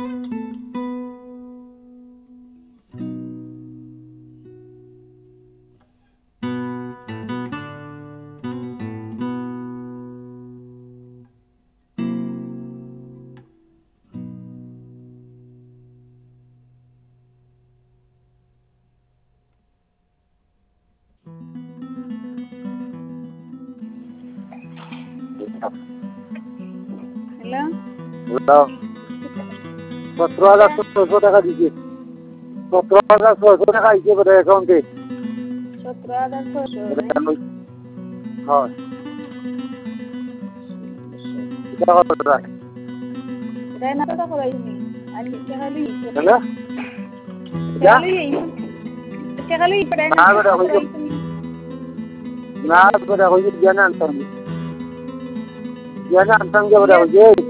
hello hello 17,600 টাকা দিছি 17,600 টাকা আইছে বোধহয় অ্যাকাউন্টে 17,600 হয় এটা কতটা এটাই না টাকা পাইনি আর টাকা লই হ্যালো টাকা লই টাকা লই পড়ে না বেটা হইছে না বেটা হইছে জানা আনতাম জানা আনতাম যে বেটা হইছে